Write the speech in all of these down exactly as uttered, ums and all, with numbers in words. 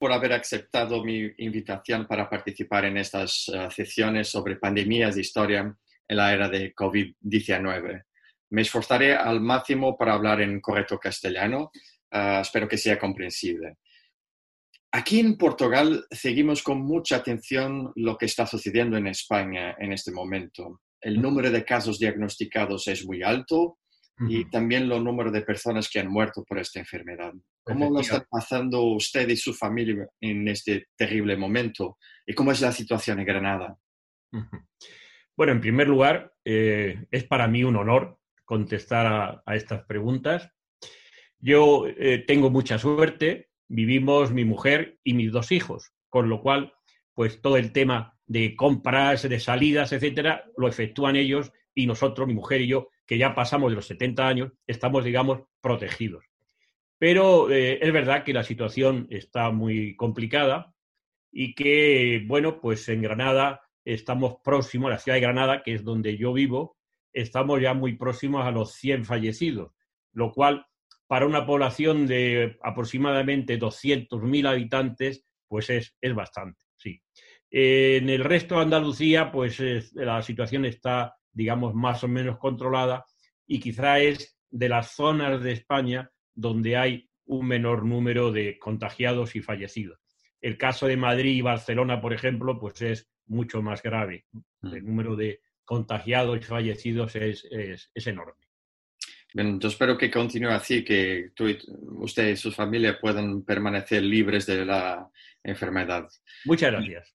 por haber aceptado mi invitación para participar en estas uh, sesiones sobre pandemias de historia en la era de COVID diecinueve. Me esforzaré al máximo para hablar en correcto castellano. Uh, espero que sea comprensible. Aquí en Portugal seguimos con mucha atención lo que está sucediendo en España en este momento. El número de casos diagnosticados es muy alto y también el número de personas que han muerto por esta enfermedad. ¿Cómo lo está pasando usted y su familia en este terrible momento? ¿Y cómo es la situación en Granada? Bueno, en primer lugar, eh, es para mí un honor contestar a, a estas preguntas. Yo eh, tengo mucha suerte, vivimos mi mujer y mis dos hijos, con lo cual, pues todo el tema de compras, de salidas, etcétera, lo efectúan ellos y nosotros, mi mujer y yo, que ya pasamos de los setenta años, estamos, digamos, protegidos. Pero eh, es verdad que la situación está muy complicada y que, bueno, pues en Granada estamos próximos, la ciudad de Granada, que es donde yo vivo, estamos ya muy próximos a los cien fallecidos, lo cual, para una población de aproximadamente doscientos mil habitantes, pues es, es bastante, sí. Eh, en el resto de Andalucía, pues es, la situación está, digamos, más o menos controlada y quizá es de las zonas de España donde hay un menor número de contagiados y fallecidos. El caso de Madrid y Barcelona, por ejemplo, pues es mucho más grave. El número de contagiados y fallecidos es, es, es enorme. Bien, yo espero que continúe así, que tú y, usted y su familia puedan permanecer libres de la enfermedad. Muchas gracias.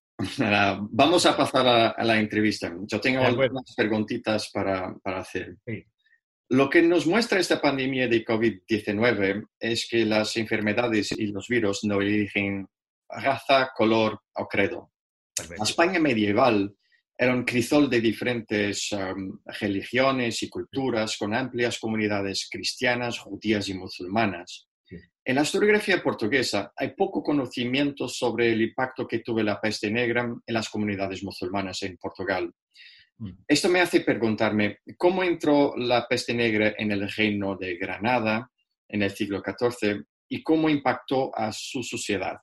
Vamos a pasar a, a la entrevista. Yo tengo algunas preguntitas para, para hacer. Sí. Lo que nos muestra esta pandemia de COVID diecinueve es que las enfermedades y los virus no eligen raza, color o credo. Perfecto. La España medieval era un crisol de diferentes um, religiones y culturas con amplias comunidades cristianas, judías y musulmanas. Sí. En la historiografía portuguesa hay poco conocimiento sobre el impacto que tuvo la peste negra en las comunidades musulmanas en Portugal. Mm. Esto me hace preguntarme, ¿cómo entró la peste negra en el reino de Granada en el siglo catorce y cómo impactó a su sociedad?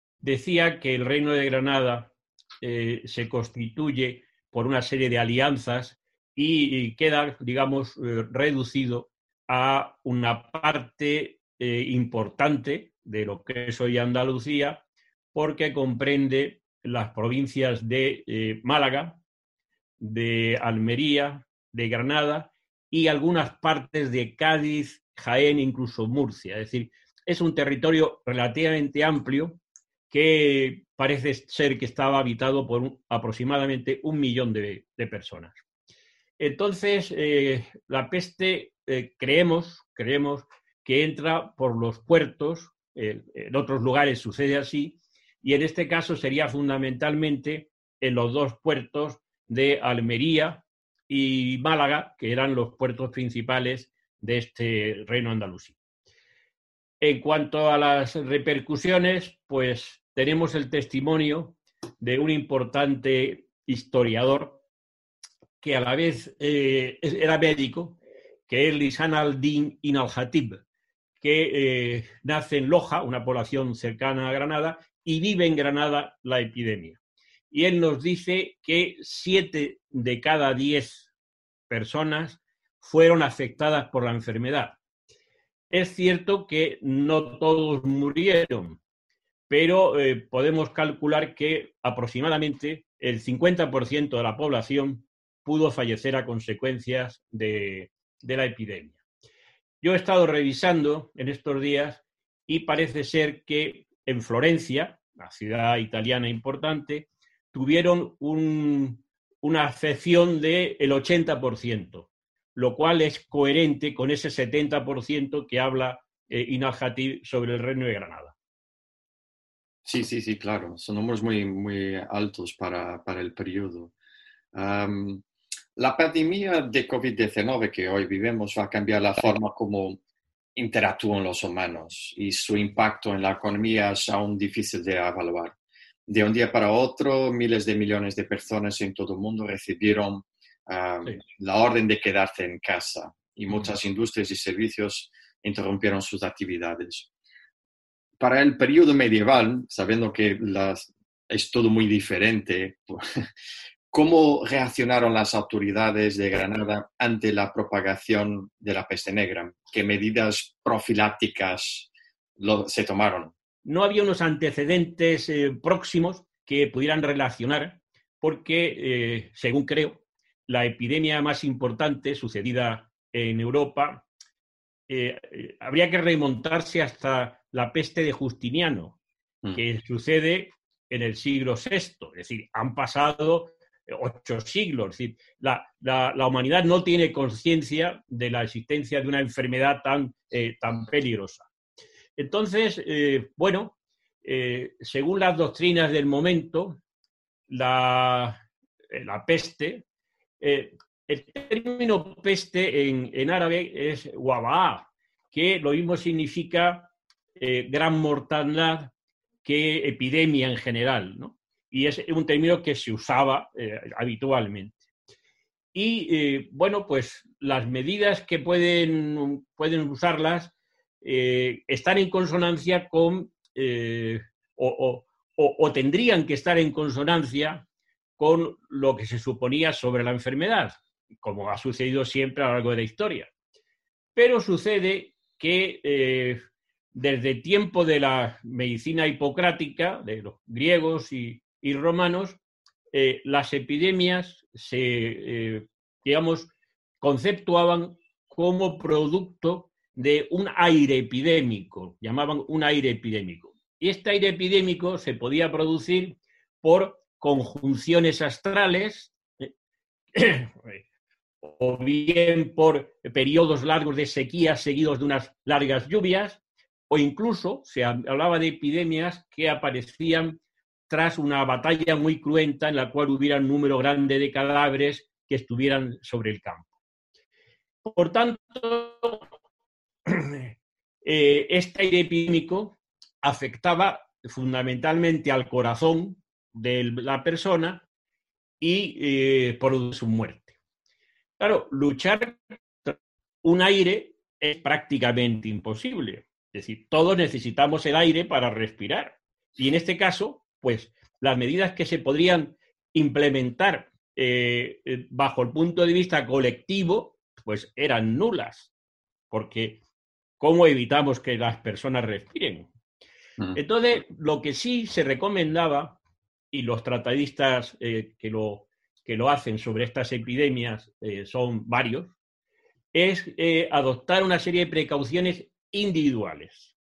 Decía que el reino de Granada eh, se constituye por una serie de alianzas y, y queda, digamos, eh, reducido a una parte eh, importante de lo que es hoy Andalucía, porque comprende las provincias de eh, Málaga, de Almería, de Granada y algunas partes de Cádiz, Jaén, incluso Murcia. Es decir, es un territorio relativamente amplio que parece ser que estaba habitado por un, aproximadamente un millón de, de personas. Entonces, eh, la peste eh, creemos, creemos que entra por los puertos, eh, en otros lugares sucede así, y en este caso sería fundamentalmente en los dos puertos de Almería y Málaga, que eran los puertos principales de este reino andalusí. En cuanto a las repercusiones, pues tenemos el testimonio de un importante historiador que a la vez eh, era médico, que es Lisan al-Din Ibn al-Hatib, que eh, nace en Loja, una población cercana a Granada, y vive en Granada la epidemia. Y él nos dice que siete de cada diez personas fueron afectadas por la enfermedad. Es cierto que no todos murieron, pero eh, podemos calcular que aproximadamente el cincuenta por ciento de la población pudo fallecer a consecuencias de, de la epidemia. Yo he estado revisando en estos días y parece ser que en Florencia, la ciudad italiana importante, tuvieron un, una afección del ochenta por ciento, lo cual es coherente con ese setenta por ciento que habla eh, Ibn al-Hatib sobre el reino de Granada. Sí, sí, sí, claro. Son números muy, muy altos para, para el periodo. Um, la pandemia de COVID diecinueve que hoy vivimos va a cambiar la forma como interactúan los humanos y su impacto en la economía es aún difícil de evaluar. De un día para otro, miles de millones de personas en todo el mundo recibieron um, sí. la orden de quedarse en casa y muchas mm. industrias y servicios interrumpieron sus actividades. para el periodo medieval, sabiendo que las, es todo muy diferente, ¿cómo reaccionaron las autoridades de Granada ante la propagación de la peste negra? ¿Qué medidas profilácticas lo, se tomaron? No había unos antecedentes eh, próximos que pudieran relacionar, porque, eh, según creo, la epidemia más importante sucedida en Europa eh, eh, habría que remontarse hasta la peste de Justiniano, mm. que sucede en el siglo sexto. Es decir, han pasado ocho siglos. Es decir, la, la, la humanidad no tiene conciencia de la existencia de una enfermedad tan, eh, tan peligrosa. Entonces, eh, bueno, eh, según las doctrinas del momento, la, la peste, eh, el término peste en, en árabe es wabaa, que lo mismo significa eh, gran mortandad que epidemia en general, ¿no? Y es un término que se usaba eh, habitualmente. Y, eh, bueno, pues las medidas que pueden, pueden usarlas eh, están en consonancia con, eh, o, o, o tendrían que estar en consonancia con lo que se suponía sobre la enfermedad, como ha sucedido siempre a lo largo de la historia. Pero sucede que eh, desde el tiempo de la medicina hipocrática, de los griegos y, y romanos, eh, las epidemias se, eh, digamos, conceptuaban como producto de un aire epidémico, llamaban un aire epidémico. Y este aire epidémico se podía producir por conjunciones astrales, eh, o bien por periodos largos de sequía seguidos de unas largas lluvias, o incluso se hablaba de epidemias que aparecían tras una batalla muy cruenta en la cual hubiera un número grande de cadáveres que estuvieran sobre el campo. Por tanto, eh, este aire epidémico afectaba fundamentalmente al corazón de la persona y eh, produce su muerte. Claro, luchar contra un aire es prácticamente imposible. Es decir, todos necesitamos el aire para respirar. Y en este caso, pues, las medidas que se podrían implementar eh, bajo el punto de vista colectivo, pues eran nulas. Porque, ¿cómo evitamos que las personas respiren? Entonces, lo que sí se recomendaba, y los tratadistas eh, que, lo, que lo hacen sobre estas epidemias eh, son varios, es eh, adoptar una serie de precauciones individuales.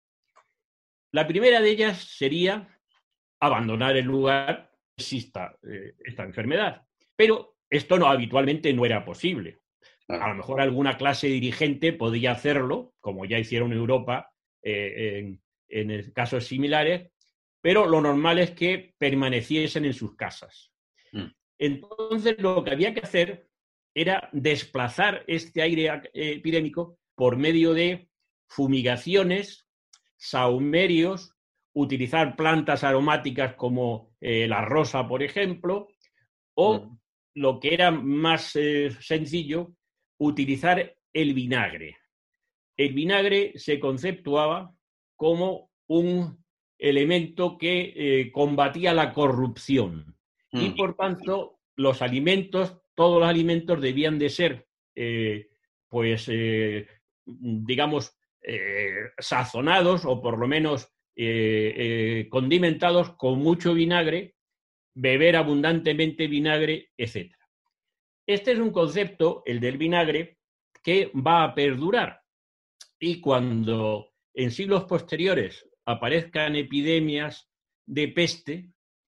La primera de ellas sería abandonar el lugar que exista eh, esta enfermedad. Pero esto no, habitualmente no era posible. A lo mejor alguna clase dirigente podía hacerlo, como ya hicieron en Europa eh, en, en casos similares, pero lo normal es que permaneciesen en sus casas. Mm. Entonces, lo que había que hacer era desplazar este aire epidémico por medio de fumigaciones, sahumerios, utilizar plantas aromáticas como eh, la rosa, por ejemplo, o mm. lo que era más eh, sencillo, utilizar el vinagre. El vinagre se conceptuaba como un elemento que eh, combatía la corrupción mm. y, por tanto, los alimentos, todos los alimentos debían de ser, eh, pues, eh, digamos, eh, sazonados o por lo menos eh, eh, condimentados con mucho vinagre, beber abundantemente vinagre, etcétera. Este es un concepto, el del vinagre, que va a perdurar. Y cuando en siglos posteriores aparezcan epidemias de peste,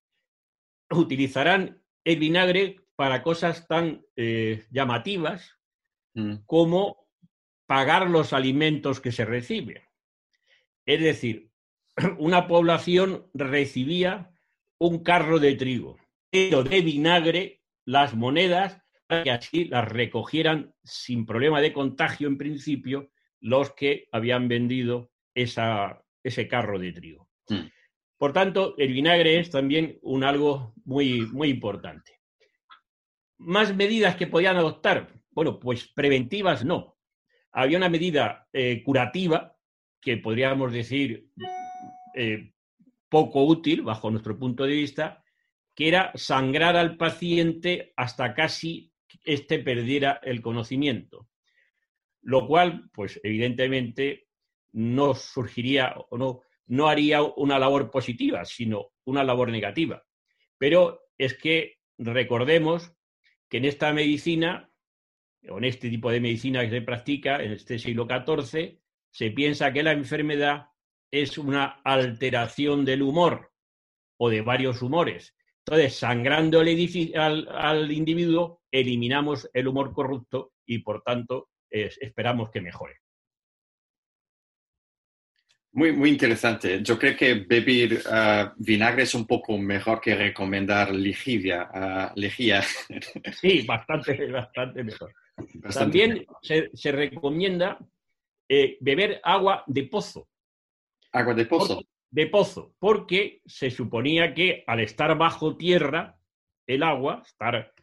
utilizarán el vinagre para cosas tan eh, llamativas mm. como pagar los alimentos que se reciben. Es decir, una población recibía un carro de trigo, pero de vinagre las monedas, para que así las recogieran sin problema de contagio en principio los que habían vendido esa, ese carro de trigo. Mm. Por tanto, el vinagre es también un algo muy, muy importante. ¿Más medidas que podían adoptar? Bueno, pues preventivas no. Había una medida eh, curativa, que podríamos decir eh, poco útil, bajo nuestro punto de vista, que era sangrar al paciente hasta casi éste perdiera el conocimiento. Lo cual, pues evidentemente, no surgiría o no, no haría una labor positiva, sino una labor negativa. Pero es que recordemos que en esta medicina, o en este tipo de medicina que se practica en este siglo catorce, se piensa que la enfermedad es una alteración del humor o de varios humores. Entonces, sangrando al, al, al individuo, eliminamos el humor corrupto y, por tanto, eh, esperamos que mejore. Muy, muy interesante. Yo creo que beber uh, vinagre es un poco mejor que recomendar lejía. Uh, lejía. Sí, bastante, bastante mejor. Bastante También mejor. Se, se recomienda eh, beber agua de pozo. ¿Agua de pozo? Porque, de pozo, porque se suponía que al estar bajo tierra, el agua, estar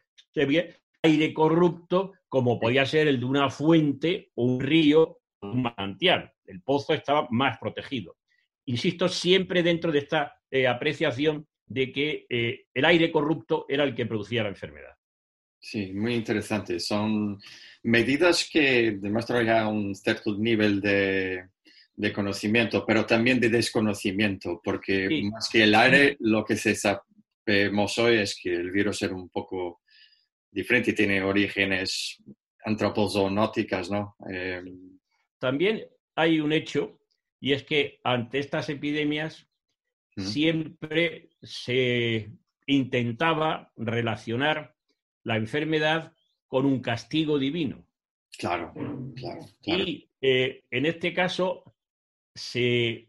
aire corrupto, como podía ser el de una fuente o un río o un manantial. El pozo estaba más protegido. Insisto, siempre dentro de esta eh, apreciación de que eh, el aire corrupto era el que producía la enfermedad. Sí, muy interesante. Son medidas que demuestran ya un cierto nivel de, de conocimiento, pero también de desconocimiento, porque sí. Más que el aire, lo que se sabemos hoy es que el virus era un poco diferente y tiene orígenes antropozoonóticas, ¿no? Eh... También hay un hecho, y es que ante estas epidemias ¿Mm? siempre se intentaba relacionar la enfermedad con un castigo divino. Claro, claro. claro. Y eh, en este caso se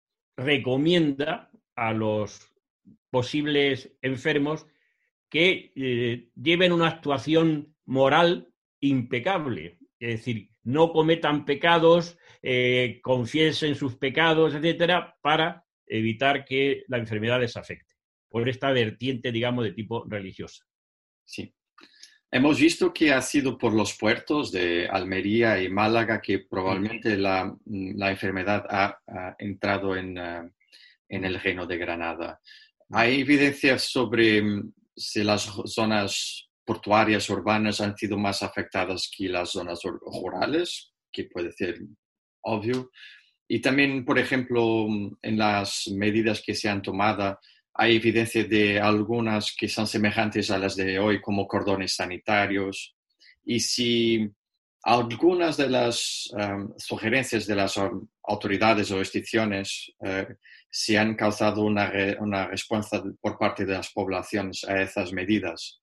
recomienda a los posibles enfermos que eh, lleven una actuación moral impecable, es decir, no cometan pecados, eh, confiesen sus pecados, etcétera, para evitar que la enfermedad les afecte, por esta vertiente, digamos, de tipo religiosa. Sí. Hemos visto que ha sido por los puertos de Almería y Málaga que probablemente sí. la, la enfermedad ha, ha entrado en, uh, en el Reino de Granada. ¿Hay evidencias sobre si las zonas portuarias urbanas han sido más afectadas que las zonas rurales? Que puede ser obvio. Y también, por ejemplo, en las medidas que se han tomado, hay evidencia de algunas que son semejantes a las de hoy, como cordones sanitarios. Y si algunas de las um, sugerencias de las autoridades o instituciones uh, se han causado una, re, una respuesta por parte de las poblaciones a esas medidas.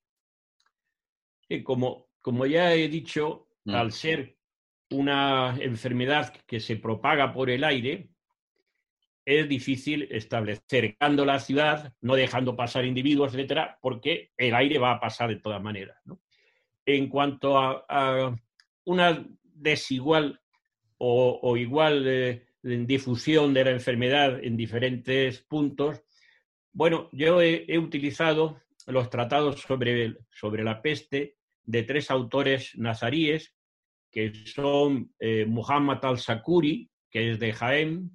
Sí, como, como ya he dicho, mm. al ser una enfermedad que se propaga por el aire, es difícil establecer, cercando la ciudad, no dejando pasar individuos, etcétera, porque el aire va a pasar de todas maneras, ¿no? En cuanto a, a una desigual o, o igual eh, difusión de la enfermedad en diferentes puntos, bueno, yo he, he utilizado los tratados sobre, sobre la peste de tres autores nazaríes, que son eh, Muhammad al-Sakuri, que es de Jaén,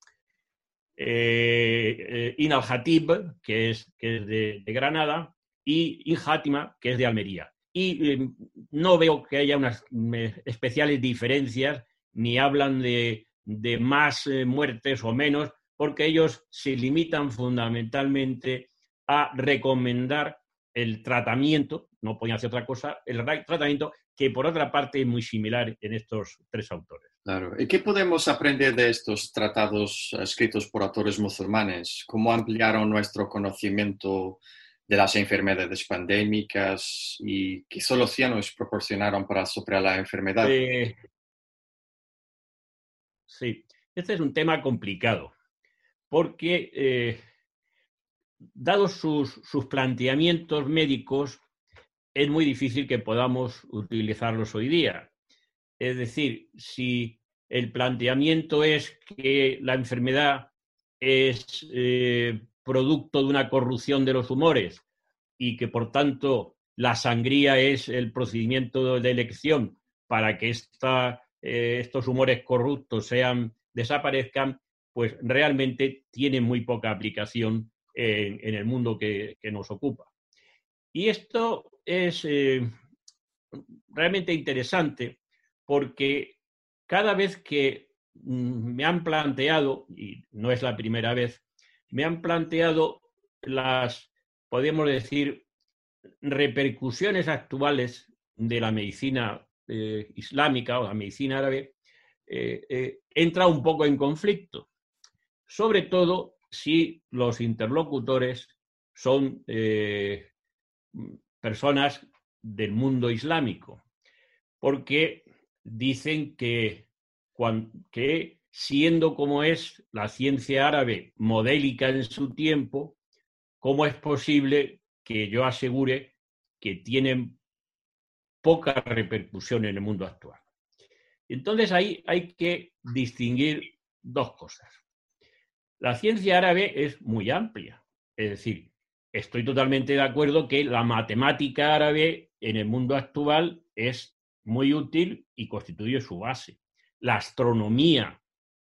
eh, eh, In al-Hatib, que es, que es de, de Granada, y In Játima, que es de Almería. Y eh, no veo que haya unas eh, especiales diferencias, ni hablan de, de más eh, muertes o menos, porque ellos se limitan fundamentalmente a recomendar el tratamiento, no podían hacer otra cosa, el tratamiento que por otra parte es muy similar en estos tres autores. Claro. ¿Y qué podemos aprender de estos tratados escritos por autores musulmanes? ¿Cómo ampliaron nuestro conocimiento de las enfermedades pandémicas y qué soluciones proporcionaron para superar la enfermedad? Eh, sí, este es un tema complicado, porque eh, dados sus, sus planteamientos médicos, es muy difícil que podamos utilizarlos hoy día. Es decir, si el planteamiento es que la enfermedad es eh, producto de una corrupción de los humores y que, por tanto, la sangría es el procedimiento de elección para que esta, eh, estos humores corruptos sean, desaparezcan, pues realmente tiene muy poca aplicación en, en el mundo que, que nos ocupa. Y esto es eh, realmente interesante porque cada vez que mm, me han planteado, y no es la primera vez, me han planteado las, podemos decir, repercusiones actuales de la medicina eh, islámica o la medicina árabe, eh, eh, entra un poco en conflicto, sobre todo si los interlocutores son eh, personas del mundo islámico, porque dicen que, cuando, que siendo como es la ciencia árabe modélica en su tiempo, ¿cómo es posible que yo asegure que tienen poca repercusión en el mundo actual? Entonces ahí hay que distinguir dos cosas. La ciencia árabe es muy amplia, es decir, estoy totalmente de acuerdo que la matemática árabe en el mundo actual es muy útil y constituye su base. La astronomía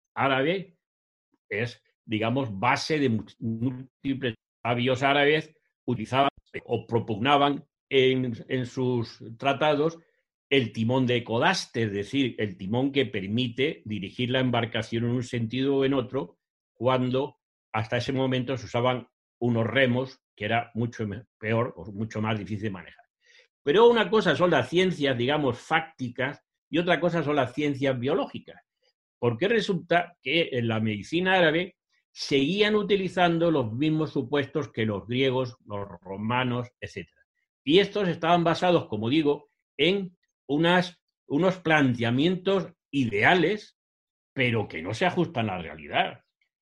árabe es, digamos, base de múltiples sabios árabes utilizaban o propugnaban en, en sus tratados el timón de codaste, es decir, el timón que permite dirigir la embarcación en un sentido o en otro, cuando hasta ese momento se usaban unos remos que era mucho peor o mucho más difícil de manejar. Pero una cosa son las ciencias, digamos, fácticas y otra cosa son las ciencias biológicas. Porque resulta que en la medicina árabe seguían utilizando los mismos supuestos que los griegos, los romanos, etcétera. Y estos estaban basados, como digo, en unas, unos planteamientos ideales, pero que no se ajustan a la realidad.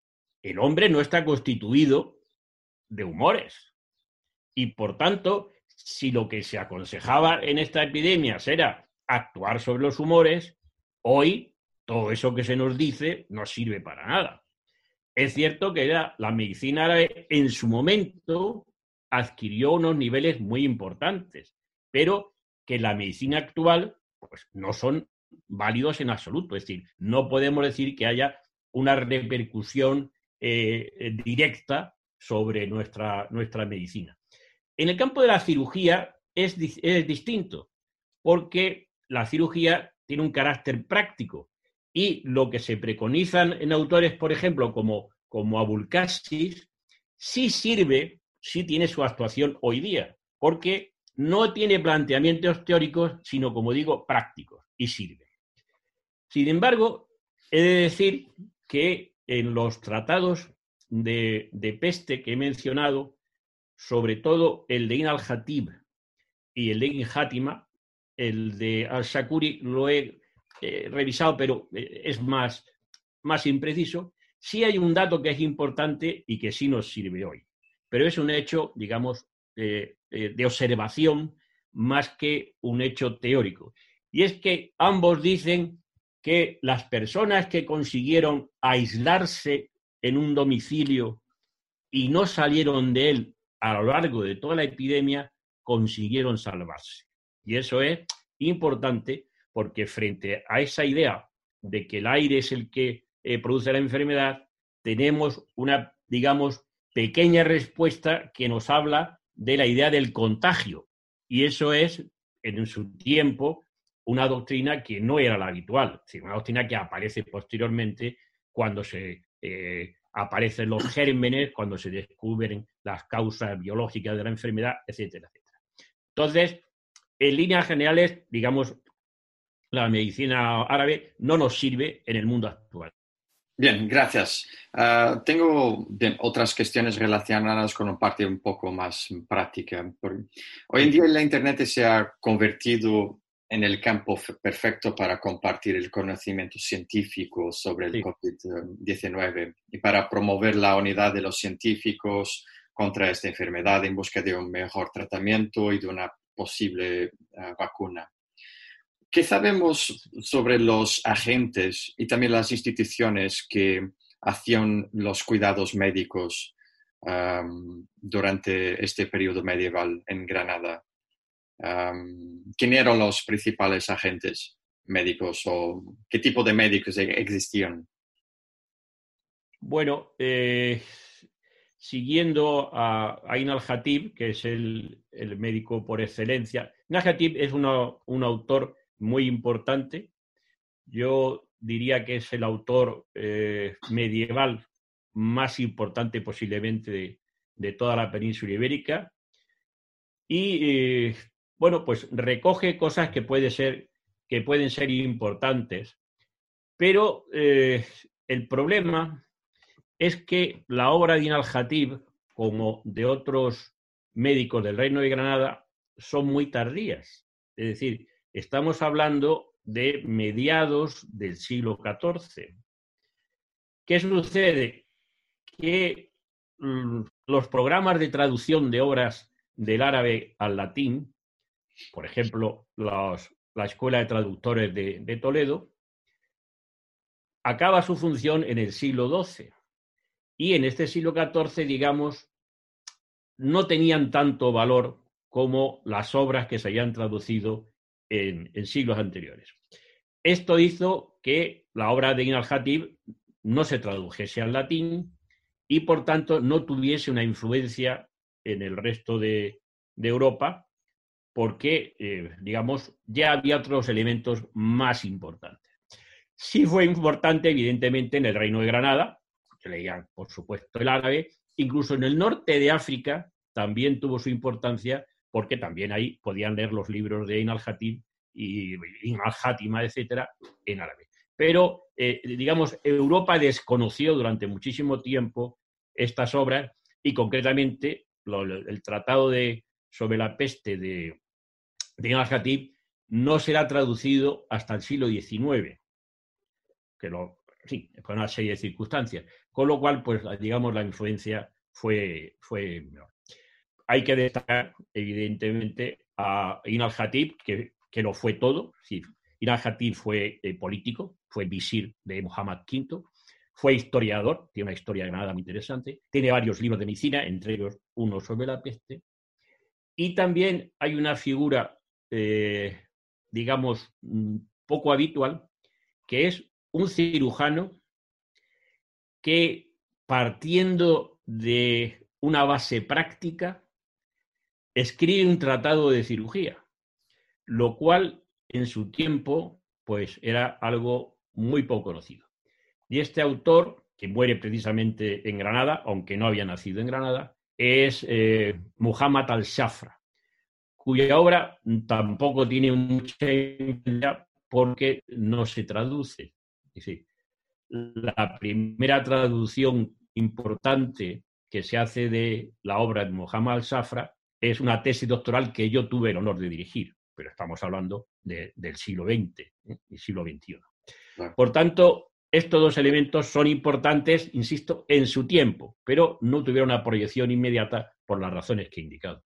El hombre no está constituido de humores. Y, por tanto, si lo que se aconsejaba en esta epidemia era actuar sobre los humores, hoy todo eso que se nos dice no sirve para nada. Es cierto que la, la medicina árabe en su momento adquirió unos niveles muy importantes, pero que la medicina actual pues, no son válidos en absoluto. Es decir, no podemos decir que haya una repercusión eh, directa sobre nuestra, nuestra medicina. En el campo de la cirugía es, es distinto, porque la cirugía tiene un carácter práctico y lo que se preconizan en autores, por ejemplo, como, como Abulcasis, sí sirve, sí tiene su actuación hoy día, porque no tiene planteamientos teóricos, sino, como digo, prácticos, y sirve. Sin embargo, he de decir que en los tratados de, de peste que he mencionado, sobre todo el de Ibn al-Hatib y el de Ibn Játima, el de al-Shakuri lo he eh, revisado, pero eh, es más, más impreciso. Sí hay un dato que es importante y que sí nos sirve hoy, pero es un hecho, digamos, eh, eh, de observación más que un hecho teórico. Y es que ambos dicen que las personas que consiguieron aislarse en un domicilio y no salieron de él a lo largo de toda la epidemia, consiguieron salvarse. Y eso es importante porque frente a esa idea de que el aire es el que eh, produce la enfermedad, tenemos una, digamos, pequeña respuesta que nos habla de la idea del contagio. Y eso es, en su tiempo, una doctrina que no era la habitual, sino una doctrina que aparece posteriormente cuando se eh, aparecen los gérmenes, cuando se descubren las causas biológicas de la enfermedad, etcétera, etcétera. Entonces, en líneas generales, digamos, la medicina árabe no nos sirve en el mundo actual. Bien, gracias. Uh, tengo bien, otras cuestiones relacionadas con una parte un poco más práctica. Por, hoy en día la Internet se ha convertido en el campo perfecto para compartir el conocimiento científico sobre el sí. COVID diecinueve y para promover la unidad de los científicos contra esta enfermedad en busca de un mejor tratamiento y de una posible uh, vacuna. ¿Qué sabemos sobre los agentes y también las instituciones que hacían los cuidados médicos um, durante este periodo medieval en Granada? Um, ¿Quién eran los principales agentes médicos o qué tipo de médicos existían? Bueno, eh, siguiendo a Ain al-Khatib, que es el, el médico por excelencia. Ain al-Khatib es uno, un autor muy importante. Yo diría que es el autor eh, medieval más importante posiblemente de, de toda la península ibérica. Y, eh, bueno, pues recoge cosas que, puede ser, que pueden ser importantes. Pero eh, el problema es que la obra de Ibn al-Khatib, como de otros médicos del Reino de Granada, son muy tardías. Es decir, estamos hablando de mediados del siglo catorce. ¿Qué sucede? Que mm, los programas de traducción de obras del árabe al latín, por ejemplo, los, la Escuela de Traductores de, de Toledo, acaba su función en el siglo doce. Y en este siglo catorce, digamos, no tenían tanto valor como las obras que se habían traducido en, en siglos anteriores. Esto hizo que la obra de Ibn al-Khatib no se tradujese al latín y, por tanto, no tuviese una influencia en el resto de, de Europa, porque, eh, digamos, ya había otros elementos más importantes. Sí fue importante, evidentemente, en el Reino de Granada, que leían, por supuesto, el árabe. Incluso en el norte de África también tuvo su importancia, porque también ahí podían leer los libros de Ibn al-Khatib y Ibn al-Hátima, etcétera, en árabe. Pero, eh, digamos, Europa desconoció durante muchísimo tiempo estas obras y, concretamente, lo, el tratado de, sobre la peste de, de Ibn al-Khatib no será traducido hasta el siglo diecinueve. Que lo, sí, por una serie de circunstancias. Con lo cual, pues, digamos, la influencia fue, fue menor. Hay que destacar, evidentemente, a Ibn al-Khatib, que, que lo fue todo. Sí, Ibn al-Khatib fue eh, político, fue visir de Muhammad quinto, fue historiador, tiene una historia de Granada muy interesante, tiene varios libros de medicina, entre ellos uno sobre la peste. Y también hay una figura, eh, digamos, poco habitual, que es un cirujano que, partiendo de una base práctica, escribe un tratado de cirugía, lo cual en su tiempo pues era algo muy poco conocido. Y este autor, que muere precisamente en Granada, aunque no había nacido en Granada, es eh, Muhammad al-Shafra, cuya obra tampoco tiene mucha importancia porque no se traduce. Es decir, la primera traducción importante que se hace de la obra de Muhammad al-Shafra es una tesis doctoral que yo tuve el honor de dirigir, pero estamos hablando de, del siglo veinte, ¿eh? Y siglo veintiuno. Claro. Por tanto, estos dos elementos son importantes, insisto, en su tiempo, pero no tuvieron una proyección inmediata por las razones que he indicado.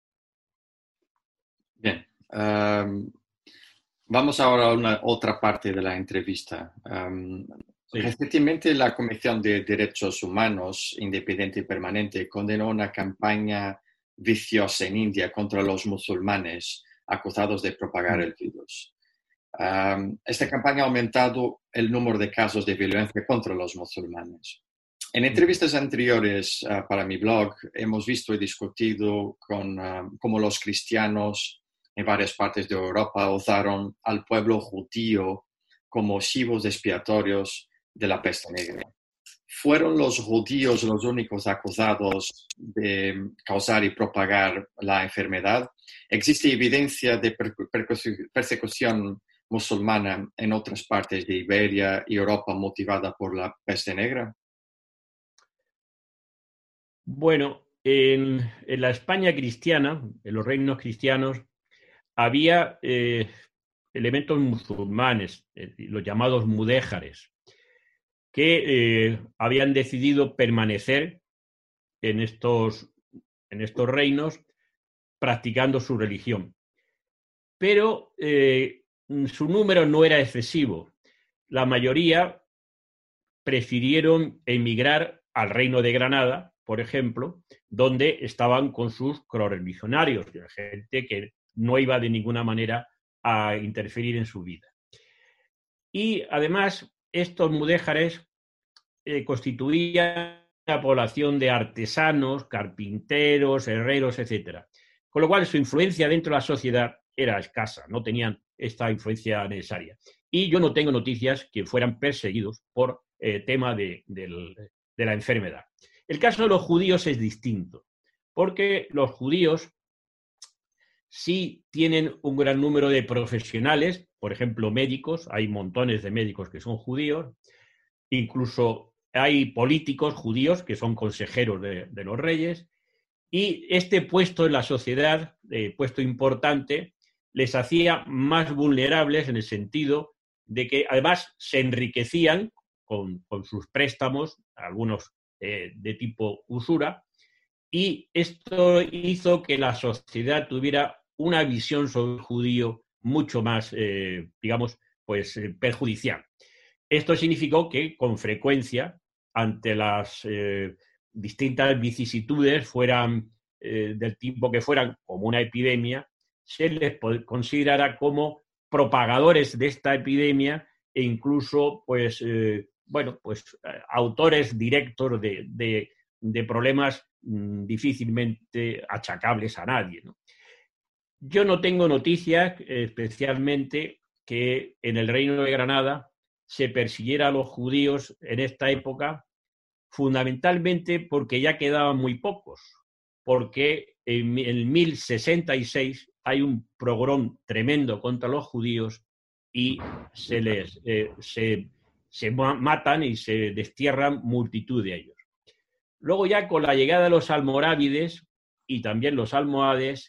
Bien. Um, vamos ahora a una otra parte de la entrevista. Um, sí. Recientemente la Comisión de Derechos Humanos Independiente y Permanente condenó una campaña viciosa en India contra los musulmanes acusados de propagar el virus. Um, esta campaña ha aumentado el número de casos de violencia contra los musulmanes. En entrevistas anteriores uh, para mi blog hemos visto y discutido con uh, cómo los cristianos en varias partes de Europa usaron al pueblo judío como chivos expiatorios de la peste negra. ¿Fueron los judíos los únicos acusados de causar y propagar la enfermedad? ¿Existe evidencia de persecución musulmana en otras partes de Iberia y Europa motivada por la peste negra? Bueno, en, en la España cristiana, en los reinos cristianos, había eh, elementos musulmanes, eh, los llamados mudéjares, que eh, habían decidido permanecer en estos, en estos reinos practicando su religión. Pero eh, su número no era excesivo. La mayoría prefirieron emigrar al reino de Granada, por ejemplo, donde estaban con sus correligionarios, gente que no iba de ninguna manera a interferir en su vida. Y además, estos mudéjares eh, constituía una población de artesanos, carpinteros, herreros, etcétera. Con lo cual su influencia dentro de la sociedad era escasa, no tenían esta influencia necesaria. Y yo no tengo noticias que fueran perseguidos por eh, tema de, de, de la enfermedad. El caso de los judíos es distinto, porque los judíos sí tienen un gran número de profesionales, por ejemplo, médicos, hay montones de médicos que son judíos, incluso hay políticos judíos que son consejeros de, de los reyes, y este puesto en la sociedad, eh, puesto importante, les hacía más vulnerables en el sentido de que además se enriquecían con, con sus préstamos, algunos eh, de tipo usura, y esto hizo que la sociedad tuviera una visión sobre el judío mucho más, eh, digamos, pues eh, perjudicial. Esto significó que con frecuencia, ante las eh, distintas vicisitudes, fueran eh, del tipo que fueran, como una epidemia, se les considerara como propagadores de esta epidemia e incluso, pues, eh, bueno, pues autores directos de, de, de problemas mmm, difícilmente achacables a nadie, ¿no? Yo no tengo noticias, especialmente, que en el Reino de Granada se persiguiera a los judíos en esta época, fundamentalmente porque ya quedaban muy pocos, porque en el mil sesenta y seis hay un pogrom tremendo contra los judíos y se les eh, se, se matan y se destierran multitud de ellos. Luego ya con la llegada de los almorávides y también los almohades,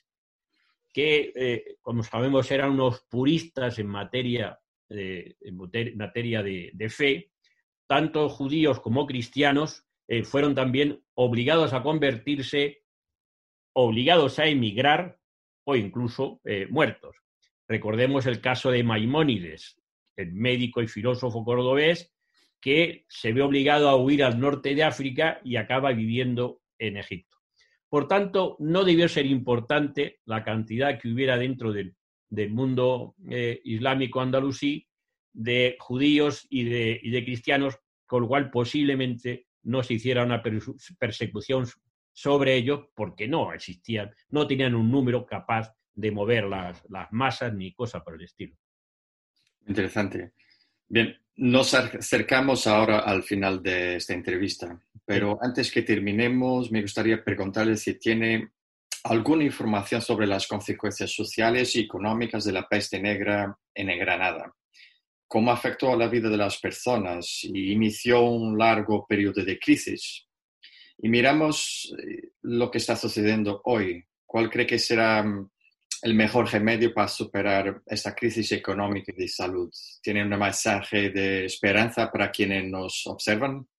que eh, como sabemos eran unos puristas en materia de, en materia de, de fe, tanto judíos como cristianos eh, fueron también obligados a convertirse, obligados a emigrar o incluso eh, muertos. Recordemos el caso de Maimónides, el médico y filósofo cordobés, que se ve obligado a huir al norte de África y acaba viviendo en Egipto. Por tanto, no debió ser importante la cantidad que hubiera dentro del, del mundo eh, islámico andalusí de judíos y de, y de cristianos, con lo cual posiblemente no se hiciera una persecución sobre ellos porque no existían, no tenían un número capaz de mover las, las masas ni cosa por el estilo. Interesante. Bien, nos acercamos ahora al final de esta entrevista, pero sí. Antes que terminemos, me gustaría preguntarle si tiene alguna información sobre las consecuencias sociales y económicas de la peste negra en Granada. ¿Cómo afectó a la vida de las personas y inició un largo periodo de crisis? Y miramos lo que está sucediendo hoy. ¿Cuál cree que será el mejor remedio para superar esta crisis económica y de salud? ¿Tiene un mensaje de esperanza para quienes nos observan?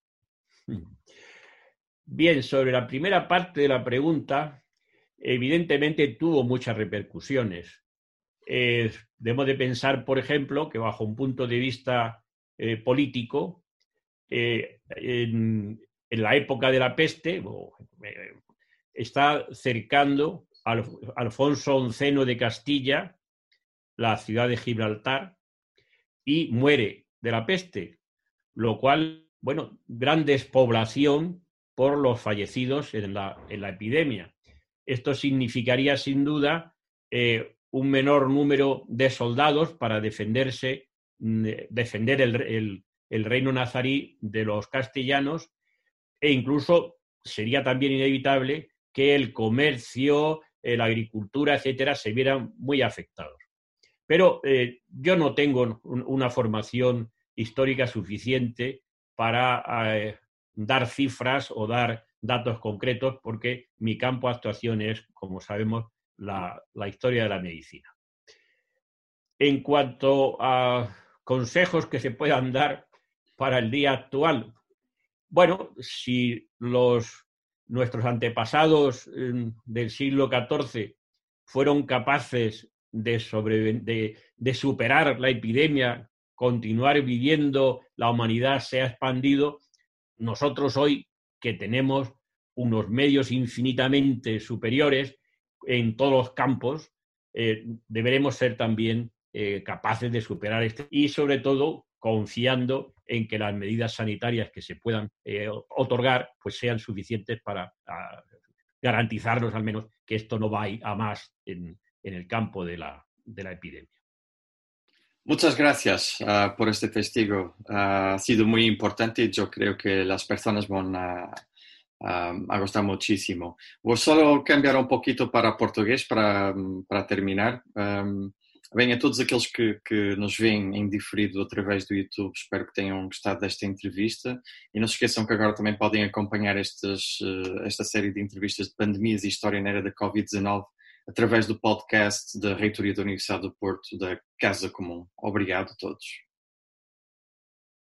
Bien, sobre la primera parte de la pregunta, evidentemente tuvo muchas repercusiones. Eh, debemos de pensar, por ejemplo, que bajo un punto de vista eh, político, eh, en, en la época de la peste, oh, eh, está cercando a Alfonso onceno de Castilla, la ciudad de Gibraltar, y muere de la peste, lo cual, bueno, gran despoblación por los fallecidos en la, en la epidemia. Esto significaría, sin duda, eh, un menor número de soldados para defenderse, defender el, el, el reino nazarí de los castellanos, e incluso sería también inevitable que el comercio, la agricultura, etcétera, se vieran muy afectados. Pero eh, yo no tengo un, una formación histórica suficiente para eh, dar cifras o dar datos concretos, porque mi campo de actuación es, como sabemos, la, la historia de la medicina. En cuanto a consejos que se puedan dar para el día actual, bueno, si los, nuestros antepasados eh, del siglo catorce fueron capaces de, sobre, de, de superar la epidemia, continuar viviendo, la humanidad se ha expandido, nosotros hoy, que tenemos unos medios infinitamente superiores en todos los campos, eh, deberemos ser también eh, capaces de superar este y sobre todo confiando en que las medidas sanitarias que se puedan eh, otorgar pues sean suficientes para a, garantizarnos al menos que esto no va a más en, en el campo de la, de la epidemia. Muchas gracias uh, por este testigo. Uh, ha sido muy importante y yo creo que las personas van a, a, a gustar muchísimo. Voy solo cambiar um pouquinho para português para, para terminar. Um, bem, a todos aqueles que, que nos veem em diferido através do YouTube, espero que tenham gostado desta entrevista e não se esqueçam que agora também podem acompanhar estes, esta série de entrevistas de pandemias e história na era da covid dezanove através do podcast da Reitoria da Universidade do Porto, da Casa Comum. Obrigado a todos.